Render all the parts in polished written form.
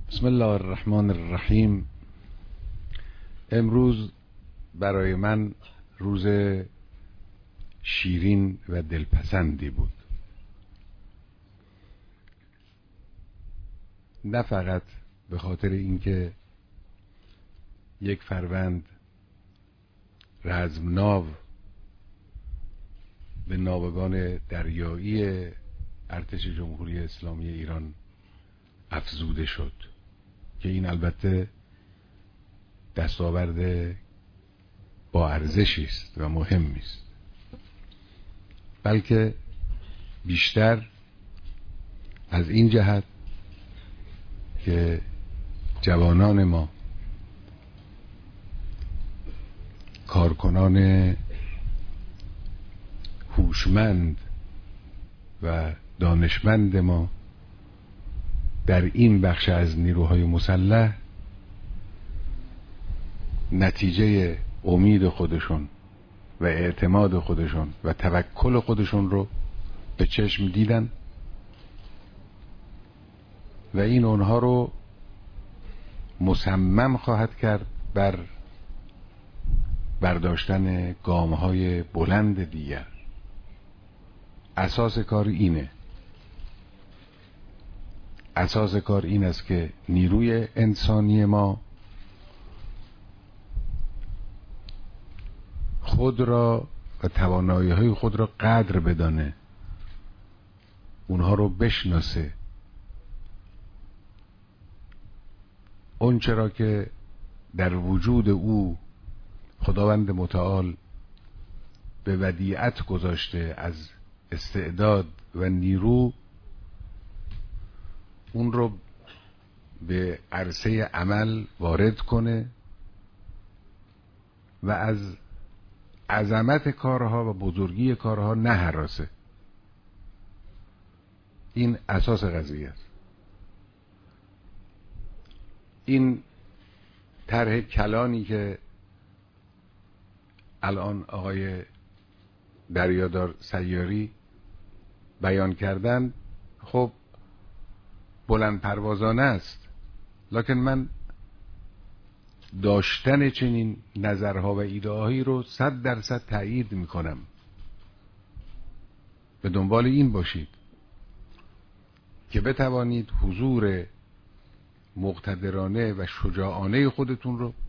بسم الله الرحمن الرحیم. امروز برای من روز شیرین و دلپسندی بود، نه فقط به خاطر اینکه یک فروند رزمناو به ناوگان دریایی ارتش جمهوری اسلامی ایران افزوده شد که این البته دستاورد با ارزشی است و مهمی است، بلکه بیشتر از این جهت که جوانان ما، کارکنان هوشمند و دانشمند ما در این بخش از نیروهای مسلح نتیجه امید خودشون و اعتماد خودشون و توکل خودشون رو به چشم دیدن و این اونها رو مصمم خواهد کرد بر برداشتن گام‌های بلند دیگر. اساس کار اینه، اساس کار این است که نیروی انسانی ما خود را و توانایی‌های خود را قدر بدانه، اونها رو بشناسه، اون چرا که در وجود او خداوند متعال به ودیعت گذاشته از استعداد و نیرو، اون رو به عرصه عمل وارد کنه و از عظمت کارها و بزرگی کارها نهراسه. این اساس قضیه است. این طرح کلانی که الان آقای دریادار سیاری بیان کردن خب بلند پروازانه است، لکن من داشتن چنین نظرها و ایده‌هایی رو 100% تأیید میکنم. به دنبال این باشید که بتوانید حضور مقتدرانه و شجاعانه خودتون رو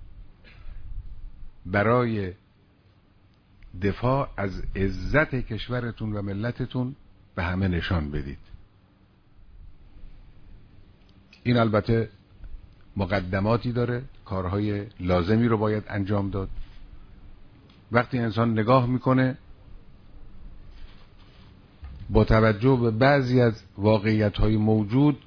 برای دفاع از عزت کشورتون و ملتتون به همه نشان بدید. این البته مقدماتی داره، کارهای لازمی رو باید انجام داد. وقتی انسان نگاه میکنه با توجه به بعضی از واقعیت‌های موجود،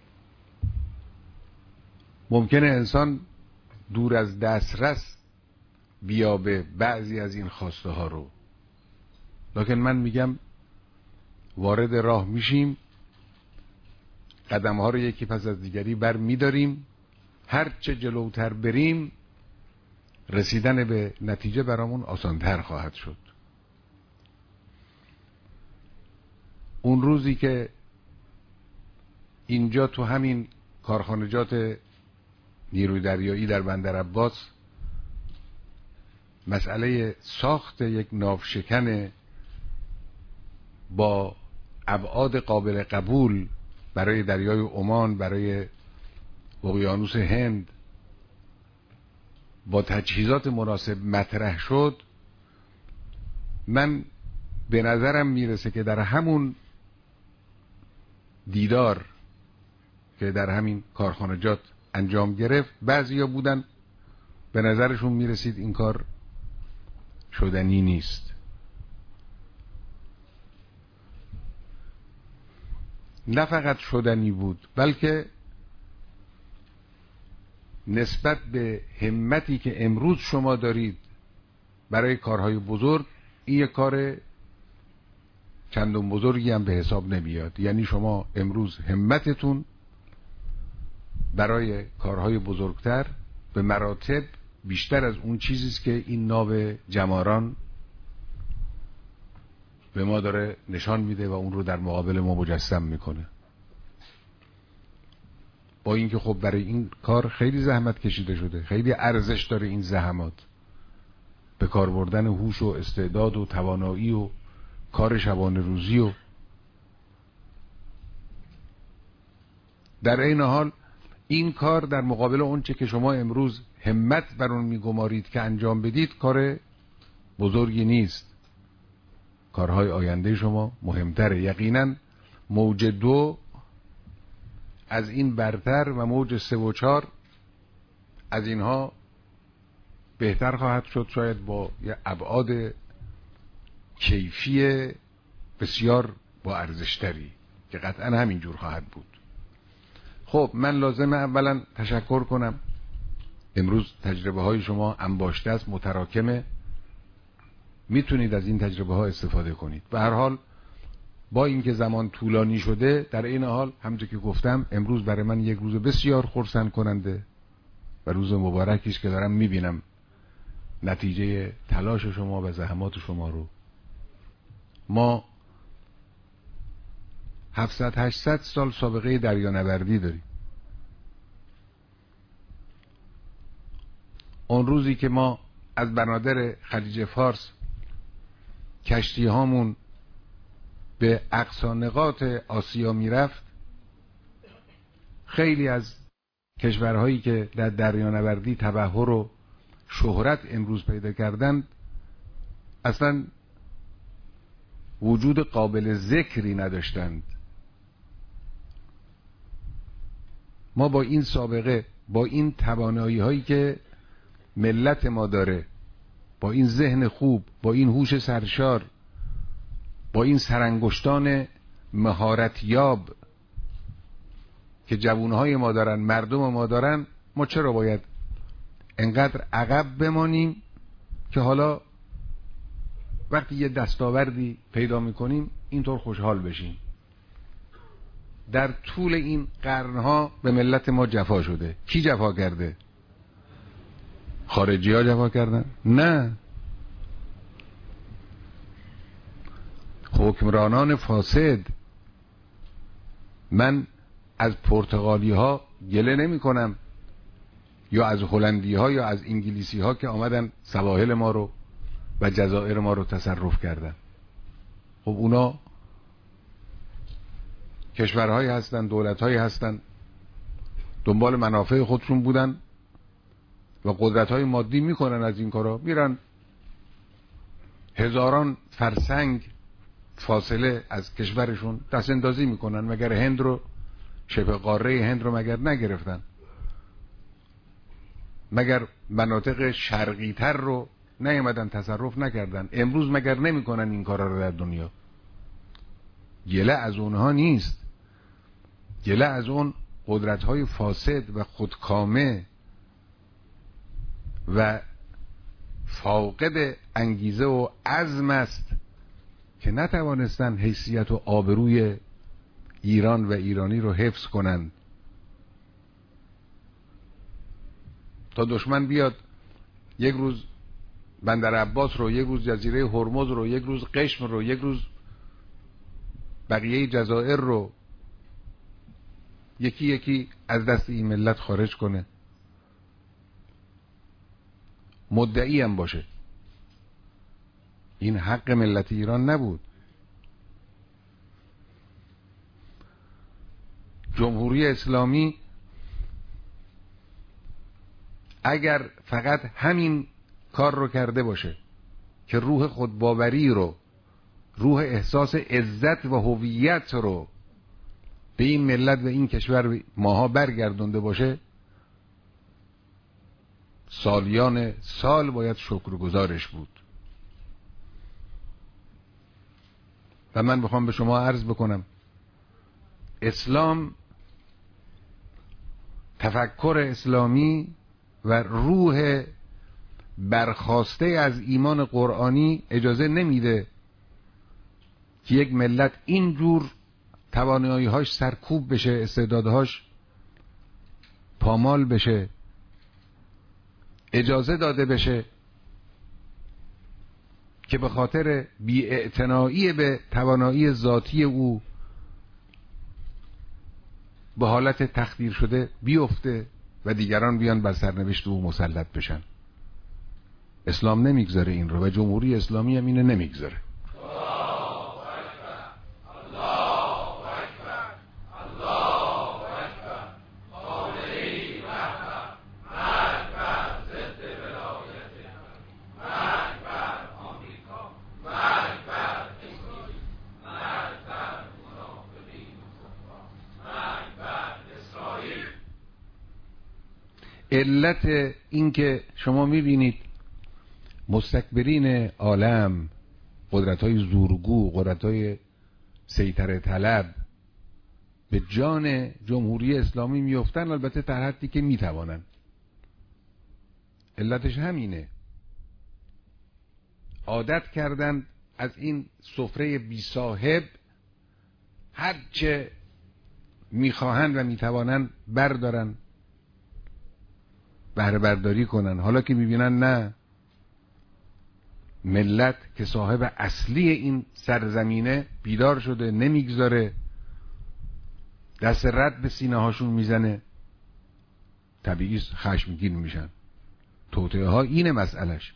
ممکنه انسان دور از دسترس بیابه بعضی از این خواسته ها رو، لکن من میگم وارد راه میشیم، قدم ها رو یکی پس از دیگری بر میداریم، هر چه جلوتر بریم رسیدن به نتیجه برامون آسانتر خواهد شد. اون روزی که اینجا تو همین کارخانجات نیروی دریایی در بندر عباس مسئله ساخت یک ناوشکن با ابعاد قابل قبول برای دریای عمان، برای اقیانوس هند با تجهیزات مناسب مطرح شد، من به نظرم میرسه که در همون دیدار که در همین کارخانجات انجام گرفت، بعضیا بودن به نظرشون میرسید این کار شدنی نیست. نه فقط شدنی بود، بلکه نسبت به همتی که امروز شما دارید برای کارهای بزرگ، این یک کار چندان بزرگی هم به حساب نمیاد. یعنی شما امروز همتتون برای کارهای بزرگتر به مراتب بیشتر از اون چیزیست که این ناو جماران به ما داره نشان میده و اون رو در مقابل ما مجسم میکنه. با اینکه خب برای این کار خیلی زحمت کشیده شده، خیلی ارزش داره این زحمات، به کار بردن هوش و استعداد و توانایی و کار شبانه روزی و در این حال این کار در مقابل اونچه که شما امروز همت بر اون میگمارید که انجام بدید کار بزرگی نیست. کارهای آینده شما مهمتره. یقینا موج 2 از این برتر و موج 3 و 4 از اینها بهتر خواهد شد، شاید با یه ابعاد کیفی بسیار با ارزشتری که قطعا همینجور خواهد بود. خب من لازمه اولا تشکر کنم. امروز تجربه های شما انباشته است، متراکمه، میتونید از این تجربه ها استفاده کنید. به هر حال با اینکه زمان طولانی شده، در این حال همونطور که گفتم امروز برای من یک روز بسیار خرسند کننده و روز مبارکی است که دارم میبینم نتیجه تلاش شما و زحمات شما رو. ما 700-800 سال سابقه دریانوردی داریم. اون روزی که ما از بنادر خلیج فارس کشتی هامون به اقصی نقاط آسیا میرفت، خیلی از کشورهایی که در دریانوردی تبحر و شهرت امروز پیدا کردند اصلا وجود قابل ذکری نداشتند. ما با این سابقه، با این توانایی هایی که ملت ما داره، با این ذهن خوب، با این هوش سرشار، با این سرانگشتان مهارت یاب که جوانهای ما دارن، مردم ما دارن، ما چرا باید انقدر عقب بمانیم که حالا وقتی یه دستاوردی پیدا میکنیم اینطور خوشحال بشیم؟ در طول این قرنها به ملت ما جفا شده. کی جفا کرده؟ خارجی ها جفا کردن؟ نه، حکمرانان فاسد. من از پرتغالی ها گله نمی کنم یا از هلندی ها یا از انگلیسی ها که آمدن سواحل ما رو و جزایر ما رو تصرف کردن. خب اونا کشورهایی هستن، دولتهایی هستن، دنبال منافع خودشون بودن و قدرت‌های مادی میکنن از این کارا، میرن هزاران فرسنگ فاصله از کشورشون دست اندازی میکنن. مگر هند رو، شبه قاره هند رو مگر نگرفتن؟ مگر مناطق شرقی تر رو نیامدن تصرف نکردن؟ امروز مگر نمیکنن این کارا رو در دنیا؟ گله از اونها نیست، گله از اون قدرت‌های فاسد و خودکامه و فاقد انگیزه و عزم است که نتوانستن حیثیت و آبروی ایران و ایرانی رو حفظ کنند. تا دشمن بیاد یک روز بندر عباس رو، یک روز جزیره هرمز رو، یک روز قشم رو، یک روز بقیه جزایر رو یکی یکی از دست این ملت خارج کنه، مدعی هم باشه، این حق ملت ایران نبود. جمهوری اسلامی اگر فقط همین کار رو کرده باشه که روح خودباوری رو، روح احساس عزت و هویت رو به این ملت و این کشور ماها برگردونده باشه، سالیان سال باید شکرگزارش بود. و من بخوام به شما عرض بکنم، اسلام، تفکر اسلامی و روح برخاسته از ایمان قرآنی اجازه نمیده که یک ملت اینجور توانایی‌هاش سرکوب بشه، استعدادهاش پامال بشه، اجازه داده بشه که به خاطر بی‌اعتنایی به توانایی ذاتی او به حالت تخدیر شده بیفته و دیگران بیان بر سرنوشت او مسلط بشن. اسلام نمیگذاره این رو و جمهوری اسلامی هم اینو نمیگذاره. علت این که شما میبینید مستکبرین عالم، قدرت‌های زورگو، قدرت‌های سیطره طلب به جان جمهوری اسلامی میفتن، البته در حدی که میتوانن. علتش همینه، عادت کردن از این سفره بی صاحب هرچه میخواهند و میتوانند بردارن، بهره برداری کنن. حالا که میبینن نه، ملت که صاحب اصلی این سرزمینه بیدار شده، نمیگذاره، دست رد به سینه هاشون میزنه، طبیعی خشمگین میشن. توطئه ها اینه مسئلش.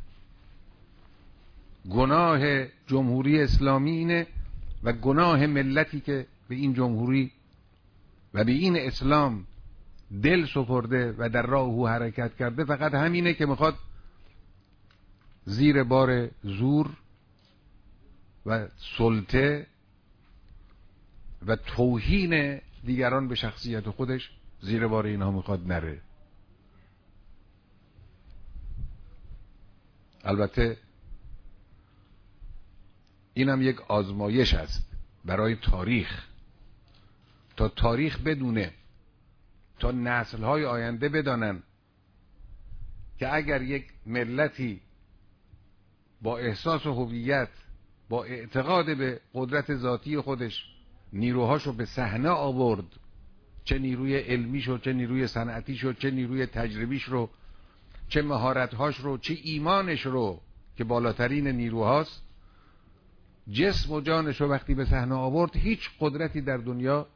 گناه جمهوری اسلامی اینه و گناه ملتی که به این جمهوری و به این اسلام دل سپرده و در راه او حرکت کرده، فقط همینه که میخواد زیر بار زور و سلطه و توهین دیگران به شخصیت خودش زیر بار اینها میخواد نره. البته اینم یک آزمایش است برای تاریخ، تا تاریخ بدونه، تا نسل‌های آینده بدانن که اگر یک ملتی با احساس هویت، با اعتقاد به قدرت ذاتی خودش نیروهاشو به صحنه آورد، چه نیروی علمیش رو، چه نیروی صنعتیش رو، چه نیروی تجربیش رو، چه مهارت‌هاش رو، چه ایمانش رو که بالاترین نیروهاست، جسم و جانش رو وقتی به صحنه آورد، هیچ قدرتی در دنیا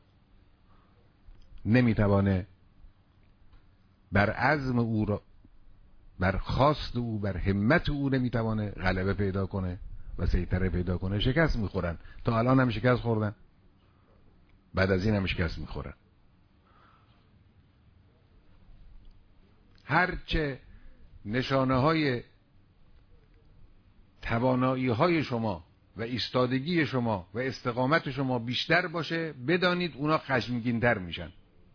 نمیتوانه بر عزم او را، بر خواست او، بر همت او نمیتوانه غلبه پیدا کنه و سیطره پیدا کنه. شکست میخورن. تا الان هم شکست خوردن، بعد از این هم شکست میخورن. هرچه نشانه های توانایی های شما و ایستادگی شما و استقامت شما بیشتر باشه، بدانید اونا خشمگین تر میشن.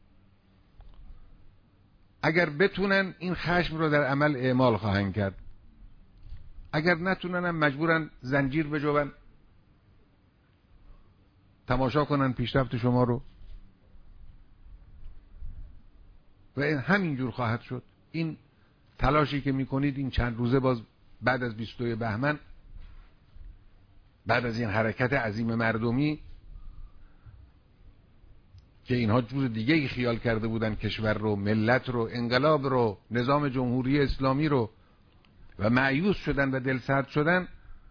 اگر بتونن این خشم رو در عمل اعمال خواهند کرد، اگر نتونن هم مجبورن زنجیر بجوبن، تماشا کنن پیشرفت شما رو و همینجور خواهد شد. این تلاشی که میکنید این چند روزه، باز بعد از 22 بهمن، بعد از این حرکت عظیم مردمی که اینها جور دیگه ای خیال کرده بودن کشور رو، ملت رو، انقلاب رو، نظام جمهوری اسلامی رو، و مایوس شدن و دلسرد شدن،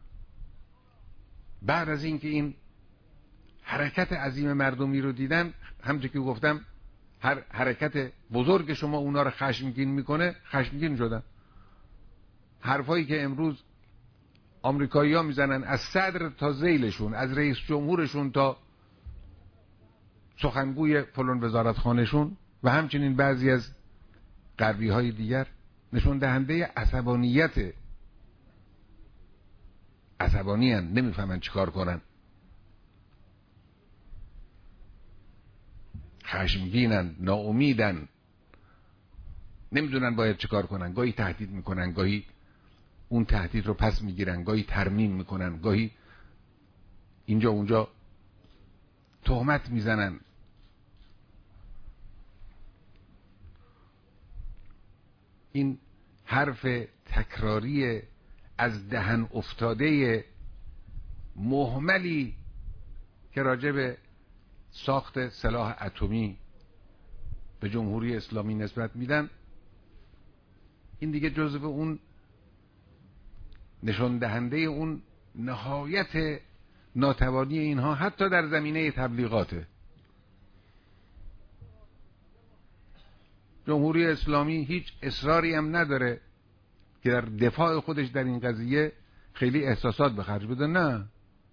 بعد از این که این حرکت عظیم مردمی رو دیدن، همونطور که گفتم هر حرکت بزرگ شما اونا رو خشمگین میکنه، خشمگین شدن. حرفایی که امروز آمریکایی‌ها میزنن، از صدر تا ذیلشون، از رئیس جمهورشون تا سخنگوی فلان وزارتخانه‌شون و همچنین بعضی از غربی‌های دیگر، نشون دهنده عصبانیت، عصبانی‌اند، نمیفهمن چیکار کنن، خشمگینن، ناامیدن، نمیدونن باید چیکار کنن. گاهی تهدید میکنن، گاهی اون تهدید رو پس میگیرن، گاهی ترمیم میکنن، گاهی اینجا اونجا تهمت میزنن. این حرف تکراری از دهن افتاده مهملی که راجع به ساخت سلاح اتمی به جمهوری اسلامی نسبت میدن، این دیگه جزو اون نشان دهنده اون نهایت ناتوانی اینها حتی در زمینه تبلیغاته. جمهوری اسلامی هیچ اصراری هم نداره که در دفاع خودش در این قضیه خیلی احساسات به خرج بده. نه،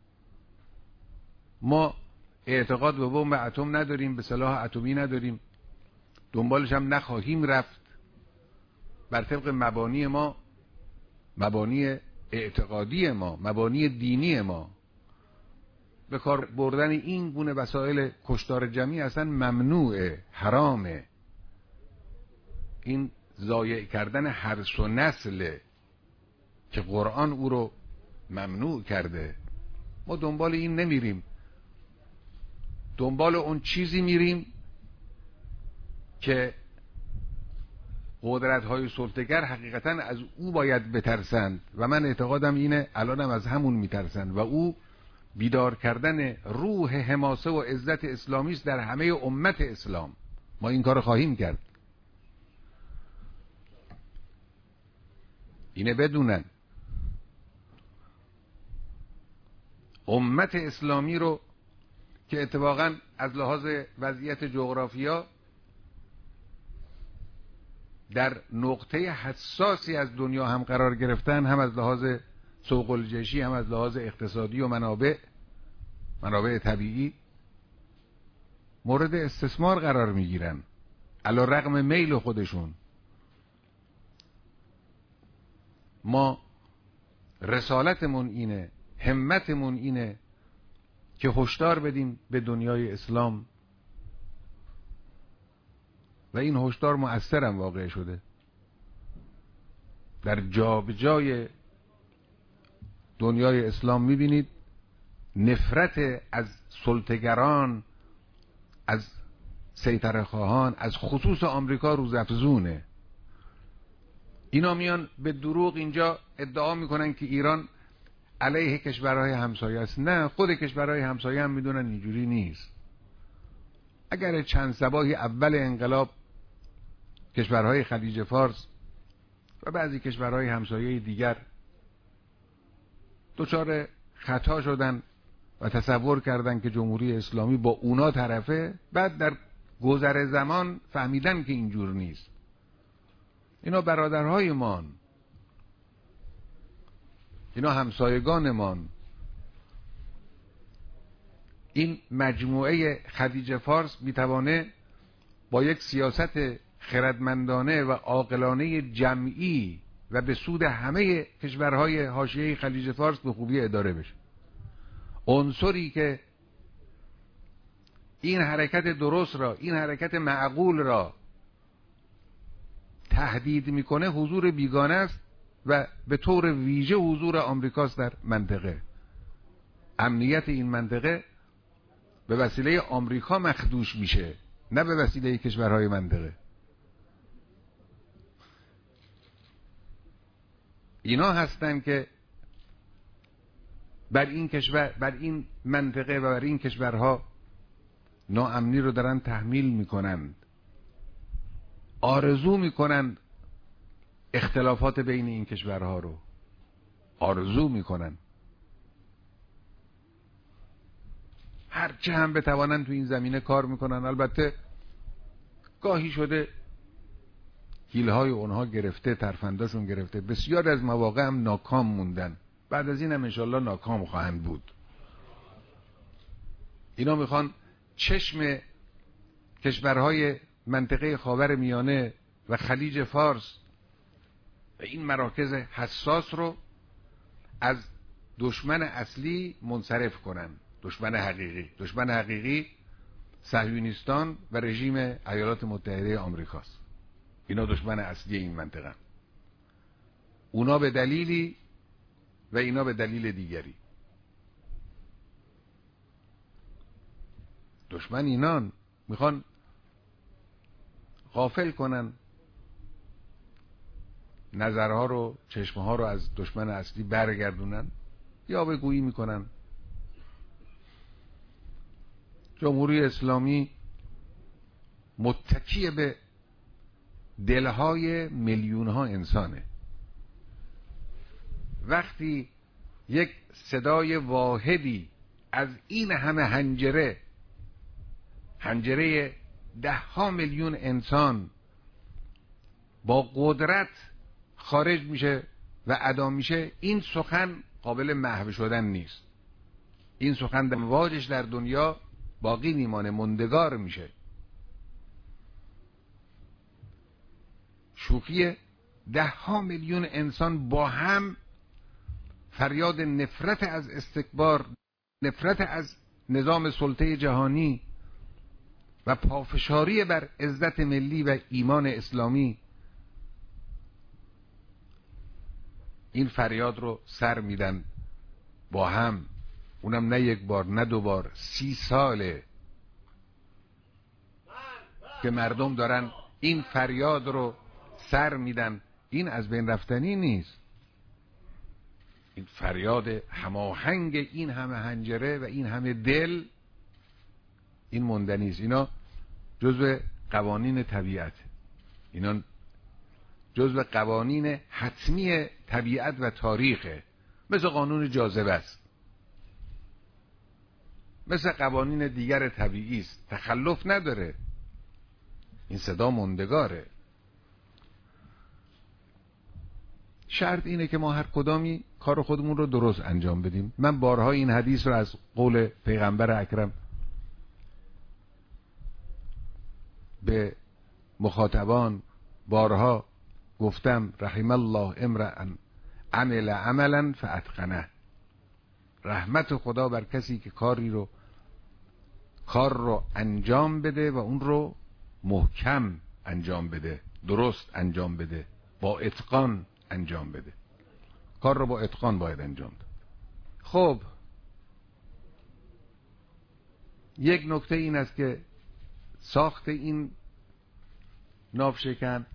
ما اعتقاد به بمب اتم نداریم، به سلاح اتمی نداریم، دنبالش هم نخواهیم رفت. بر طبق مبانی ما، مبانی اعتقادی ما، مبانی دینی ما، به کار بردن این گونه وسایل کشتار جمعی اصلا ممنوعه، حرامه. این ضایع کردن هرس و نسله که قرآن او رو ممنوع کرده. ما دنبال این نمیریم، دنبال اون چیزی میریم که قدرت‌های سلطه‌گر حقیقتاً از او باید بترسند و من اعتقادم اینه الانم از همون میترسند و او بیدار کردن روح حماسه و عزت اسلامی است در همه امت اسلام. ما این کار خواهیم کرد، اینه بدونن. امت اسلامی رو که اتفاقاً از لحاظ وضعیت جغرافیا در نقطه حساسی از دنیا هم قرار گرفتن، هم از لحاظ سوق الجشی، هم از لحاظ اقتصادی و منابع طبیعی، مورد استثمار قرار میگیرن علی رغم میل خودشون. ما رسالتمون اینه، همتمون اینه که هشدار بدیم به دنیای اسلام و این هشدار مؤثرم واقع شده. در جا به جای دنیای اسلام میبینید نفرت از سلطه‌گران، از سیطره خواهان، از خصوص آمریکا روزافزونه. اینا میان به دروغ اینجا ادعا میکنن که ایران علیه کشورهای همسایه است. نه، خود کشورهای همسایه هم میدونن اینجوری نیست. اگر چند صباحی اول انقلاب کشورهای خلیج فارس و بعضی کشورهای همسایه دیگر دچار خطا شدن و تصور کردن که جمهوری اسلامی با اونا طرفه، بعد در گذر زمان فهمیدن که اینجور نیست. اینا برادرهایمان، اینا همسایگانمان. این مجموعه خلیج فارس میتوانه با یک سیاست خردمندانه و عاقلانه جمعی و به سود همه کشورهای حاشیه خلیج فارس به خوبی اداره بشه. عنصری که این حرکت درست را، این حرکت معقول را تهدید میکنه حضور بیگانه است و به طور ویژه حضور آمریکاست در منطقه. امنیت این منطقه به وسیله آمریکا مخدوش میشه، نه به وسیله کشورهای منطقه. اینا هستن که بر این کشور، بر این منطقه و بر این کشورها ناامنی رو دارن تحمیل میکنند، آرزو میکنند اختلافات بین این کشورها رو آرزو میکنن. هرچه هم بتوانند تو این زمینه کار میکنن. البته گاهی شده حیلهای اونها گرفته، ترفنداشون گرفته، بسیار از مواقع هم ناکام موندن. بعد از این هم انشالله ناکام خواهند بود. اینا میخوان چشم کشورهای منطقه خاور میانه و خلیج فارس و این مراکز حساس رو از دشمن اصلی منصرف کنن. دشمن حقیقی صهیونیستان و رژیم ایالات متحده آمریکاست. اینا دشمن اصلی این منطقه، اونا به دلیلی و اینا به دلیل دیگری. دشمن اینان میخوان غافل کنن نظرها رو، چشمها رو از دشمن اصلی برگردونن یا بگویی میکنن. جمهوری اسلامی متکی به دلهای میلیونها انسانه. وقتی یک صدای واحدی از این همه حنجره ده ها میلیون انسان با قدرت خارج میشه و ادا میشه، این سخن قابل محو شدن نیست. این سخن در مواجش در دنیا باقی میمانه، مندگار میشه. شوخی 10 میلیون انسان با هم فریاد نفرت از استکبار، نفرت از نظام سلطه جهانی و پافشاری بر عزت ملی و ایمان اسلامی، این فریاد رو سر میدن با هم. اونم نه یک بار نه 2 بار، 30 ساله که مردم دارن این فریاد رو سر میدن. این از بین رفتنی نیست. این فریاد هماهنگ این همه حنجره و این همه دل، این موندنی است. اینا جزو قوانین طبیعت، اینا جزو قوانین حتمی طبیعت و تاریخه. مثل قانون جاذبه است، مثل قوانین دیگر طبیعی است، تخلف نداره. این صدا موندگاره. شرط اینه که ما هر کدامی کار خودمون رو درست انجام بدیم. من بارها این حدیث رو از قول پیغمبر اکرم به مخاطبان بارها گفتم: رحم الله امرأ عمل عملا فاتقنه. رحمت خدا بر کسی که کار رو انجام بده و اون رو محکم انجام بده، درست انجام بده، با اتقان انجام بده. کار رو با اتقان باید انجام داد. خب یک نکته این است که ساخت این ناوشکن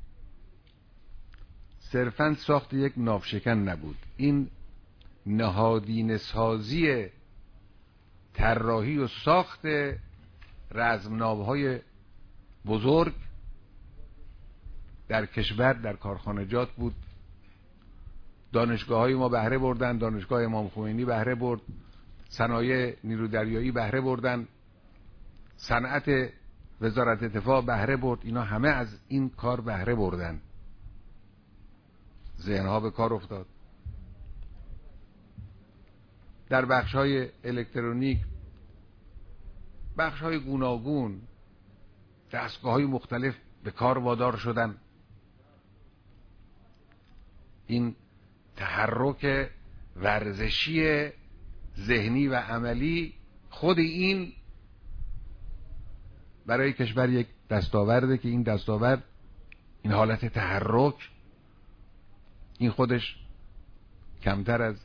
صرفاً ساخت یک ناوشکن نبود. این نهادینه سازی، طراحی و ساخت رزمناوهای بزرگ در کشور، در کارخانجات بود. دانشگاه‌های ما بهره بردن، دانشگاه امام خمینی بهره برد، صنایع نیرو دریایی بهره بردن، صنعت وزارت دفاع بهره برد. اینا همه از این کار بهره بردن. ذهنها به کار افتاد. در بخش‌های الکترونیک، بخش‌های گوناگون، دستگاه‌های مختلف به کار وادار شدن. این تحرک ورزشی ذهنی و عملی، خود این برای کشور یک دستاورده که این دستاورد، این حالت تحرک، این خودش کمتر از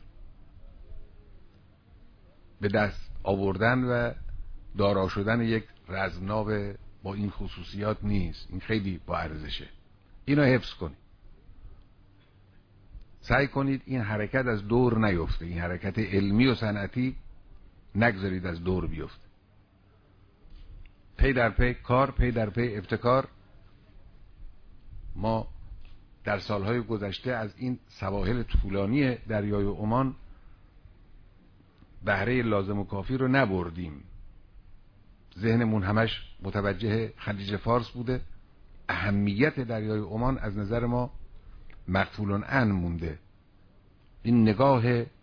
به دست آوردن و دارا شدن یک رزمناو با این خصوصیات نیست. این خیلی با ارزشه. اینو حفظ کنید. سعی کنید این حرکت از دور نیفته. این حرکت علمی و صنعتی نگذارید از دور بیفته. پی در پی کار، پی در پی ابتکار. ما در سالهای گذشته از این سواحل طولانی دریای عمان بهره لازم و کافی رو نبردیم. ذهنمون همش متوجه خلیج فارس بوده. اهمیت دریای عمان از نظر ما مغفول عنه مونده. این نگاه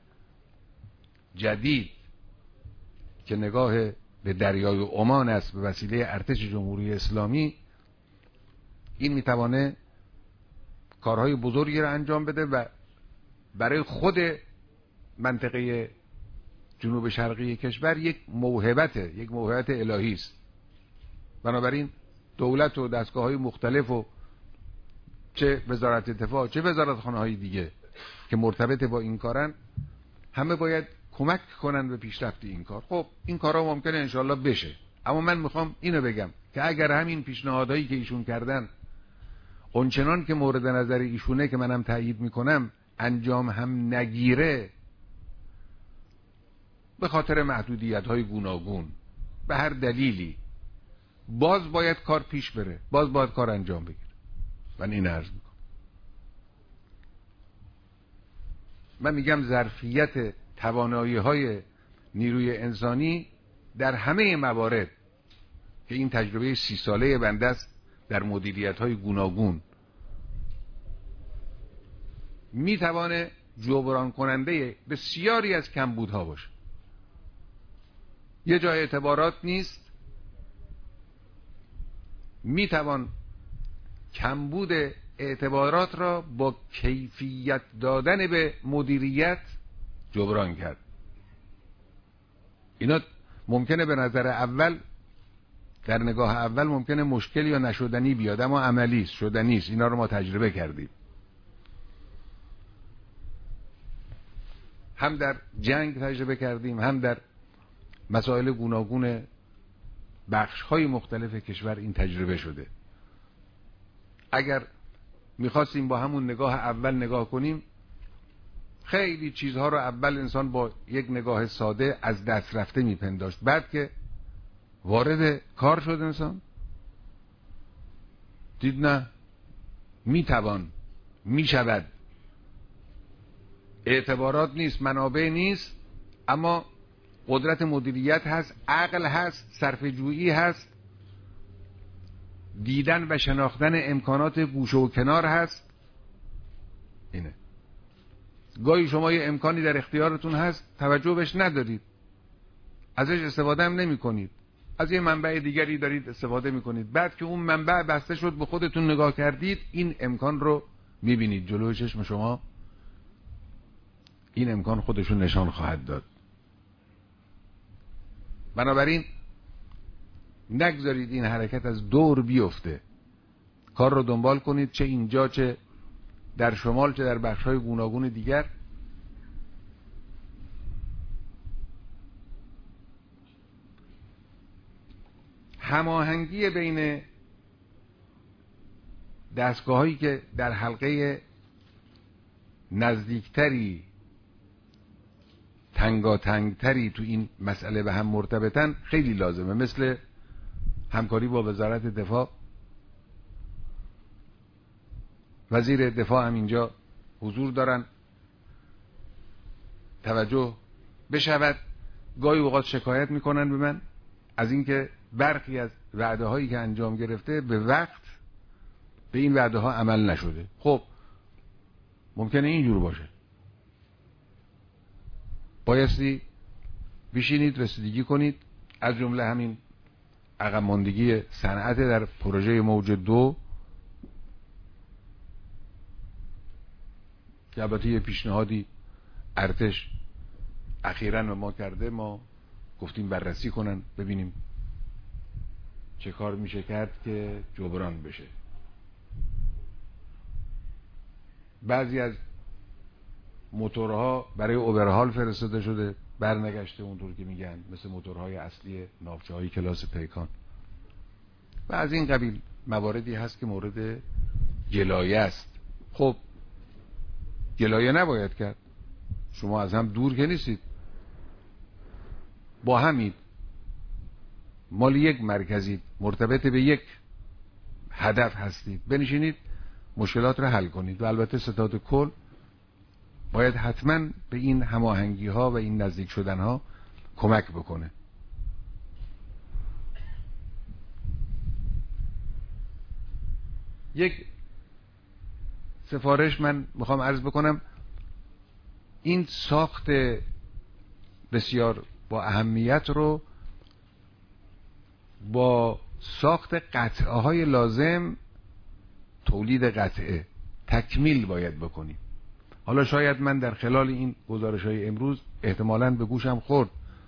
جدید که نگاه به دریای عمان است به وسیله ارتش جمهوری اسلامی، این میتوانه کارهای بزرگی را انجام بده و برای خود منطقه جنوب شرقی کشور یک موهبت الهی است. بنابراین دولت و دستگاه‌های مختلف و چه وزارت دفاع چه وزارتخانه‌های دیگه که مرتبط با این کارن، همه باید کمک کنن به پیشرفت این کار. خب این کارا ممکنه انشالله بشه، اما من میخوام اینو بگم که اگر همین پیشنهادهایی که ایشون کردن اونچنان که مورد نظر ایشونه که منم تایید میکنم انجام هم نگیره، به خاطر محدودیت‌های گوناگون، به هر دلیلی، باز باید کار پیش بره، باز باید کار انجام بگیره. من این عرض میکنم. من میگم ظرفیت توانایی‌های نیروی انسانی در همه موارد که این تجربه 30 ساله بنده است در مدیریت‌های گوناگون میتوانه جبران کننده بسیاری از کمبودها باشه. یه جای اعتبارات نیست، میتوان کمبود اعتبارات را با کیفیت دادن به مدیریت جبران کرد. اینا ممکنه به نظر اول، در نگاه اول ممکنه مشکل یا نشدنی بیاد، اما عملی است، شدنی است. اینا رو ما تجربه کردیم، هم در جنگ تجربه کردیم، هم در مسائل گوناگون بخش‌های مختلف کشور این تجربه شده. اگر میخواستیم با همون نگاه اول نگاه کنیم، خیلی چیزها رو اول انسان با یک نگاه ساده از دست رفته میپنداشت. بعد که وارد کار شد انسان دید نه، میتوان، میشود. اعتبارات نیست، منابع نیست، اما قدرت مدیریت هست، عقل هست، صرفه جویی هست، دیدن و شناختن امکانات گوشه و کنار هست. اینه. گاهی شما یه امکانی در اختیارتون هست، توجه بهش ندارید، ازش استفاده هم نمی کنید، از یه منبع دیگری دارید استفاده می کنید. بعد که اون منبع بسته شد، به خودتون نگاه کردید، این امکان رو می بینید جلوی چشم شما، این امکان خودشون نشان خواهد داد. بنابراین نگذارید این حرکت از دور بیفته، کار رو دنبال کنید، چه اینجا، چه در شمال، چه در بخش‌های گوناگون دیگر. هماهنگی بین دستگاه‌هایی که در حلقه نزدیکتری، تنگاتنگتری تو این مسئله به هم مرتبطن خیلی لازمه، مثل همکاری با وزارت دفاع. وزیر دفاع هم اینجا حضور دارن، توجه بشود. گاهی اوقات شکایت میکنن به من از اینکه برخی از وعده هایی که انجام گرفته به وقت به این وعده ها عمل نشده. خب ممکنه اینجور باشه، بایستی بشینید رسیدگی کنید، از جمله همین عقب ماندگی صنعت در پروژه موج 2 که البته یه پیشنهادی ارتش اخیراً به ما کرده، ما گفتیم بررسی کنن ببینیم چه کار میشه کرد که جبران بشه. بعضی از موتورها برای اوورهال فرستاده شده، برنگشته اونطور که میگن، مثل موتورهای اصلی ناوچه‌های کلاس پیکان. و از این قبیل مواردی هست که مورد گلایه است. خب گلایه نباید کرد، شما از هم دور که نیستید، با همید، مال یک مرکزید، مرتبط به یک هدف هستید، بنشینید مشکلات رو حل کنید. و البته ستاد کل باید حتما به این هماهنگی ها و این نزدیک شدن ها کمک بکنه. یک سفارش من میخوام عرض بکنم، این ساخت بسیار با اهمیت رو با ساخت قطعه های لازم، تولید قطعه، تکمیل باید بکنیم. حالا شاید من در خلال این گزارش های امروز احتمالاً به گوشم خورد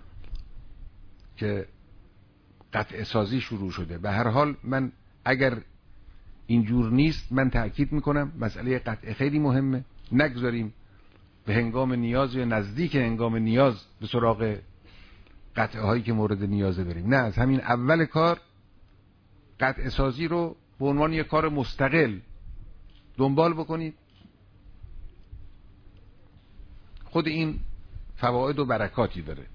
که قطعه سازی شروع شده. به هر حال من اگر اینجور نیست، من تأکید میکنم مسئله قطعه خیلی مهمه. نگذاریم به هنگام نیاز یا نزدیک هنگام نیاز به سراغ قطعه هایی که مورد نیازه بریم. نه، از همین اول کار قطعه سازی رو به عنوان یک کار مستقل دنبال بکنید. خود این فواید و برکاتی داره.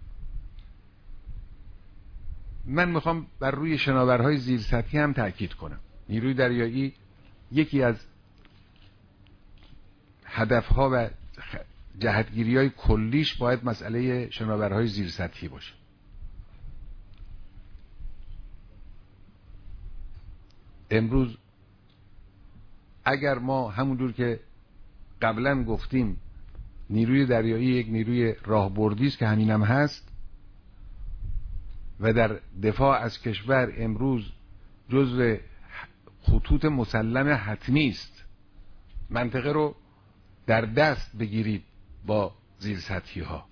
من میخوام بر روی شناورهای زیرسطحی هم تأکید کنم. نیروی دریایی یکی از هدفها و جهتگیری‌های کلیش باید مسئله شناورهای زیرسطحی باشه. امروز اگر ما همونجور که قبلا گفتیم نیروی دریایی یک نیروی راهبردی است که همینم هست و در دفاع از کشور امروز جزو خطوط مسلم حتمی است. منطقه رو در دست بگیرید با زیرسطحی ها.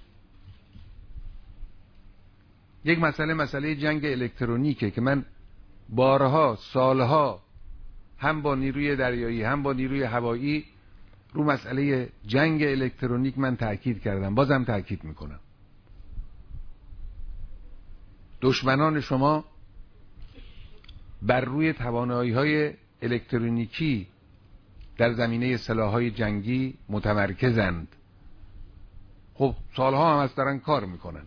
یک مسئله جنگ الکترونیکه که من بارها سالها هم با نیروی دریایی هم با نیروی هوایی رو مسئله جنگ الکترونیک من تأکید کردم، بازم تأکید میکنم. دشمنان شما بر روی توانایی‌های الکترونیکی در زمینه سلاح‌های جنگی متمرکزند. خب سالها هم از دارن کار میکنن.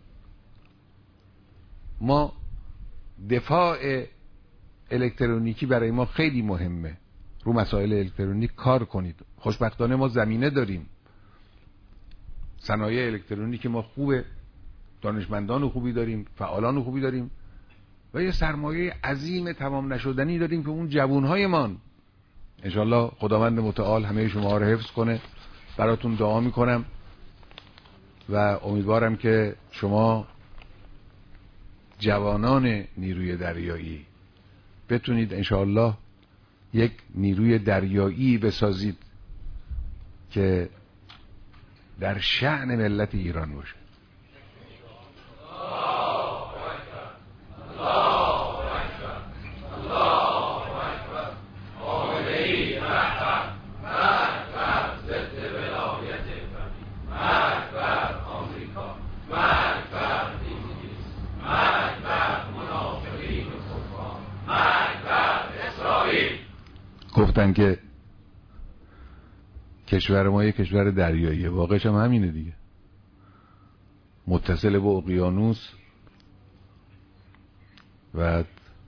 ما دفاع الکترونیکی برای ما خیلی مهمه. رو مسائل الکترونیک کار کنید. خوشبختانه ما زمینه داریم. صنایع الکترونیک ما خوبه، دانشمندان خوبی داریم، فعالان خوبی داریم و یه سرمایه عظیم تمام نشدنی داریم که اون جوانهایمان. انشالله خداوند متعال همه شما رو حفظ کنه. براتون دعا میکنم و امیدوارم که شما جوانان نیروی دریایی بتونید انشالله یک نیروی دریایی بسازید که در شأن ملت ایران باشه. گفتن که کشور ما یک کشور دریاییه، واقعش هم همینه دیگه. متصل با اقیانوس و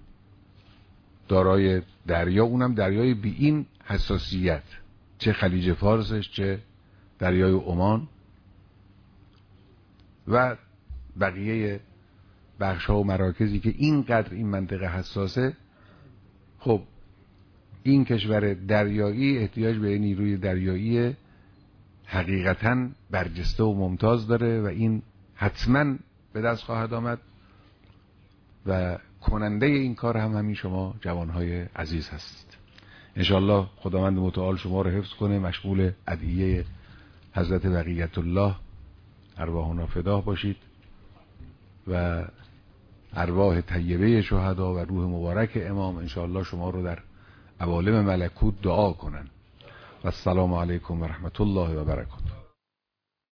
دارای دریا، اونم دریای بی این حساسیت، چه خلیج فارسش چه دریای عمان و بقیه بخش‌ها و مراکزی که اینقدر این منطقه حساسه. خب این کشور دریایی احتیاج به نیروی دریایی حقیقتاً برجسته و ممتاز داره و این حتماً به دست خواهد آمد و کننده این کار هم همین شما جوانهای عزیز هستید. انشاءالله خداوند متعال شما رو حفظ کنه. مشغول ادعیه حضرت بقیت الله ارواحنا فدا باشید و ارواح طیبه شهدا و روح مبارک امام انشاءالله شما رو در عوالم ملکوت دعا کنن. و السلام علیکم و رحمت الله و برکاته.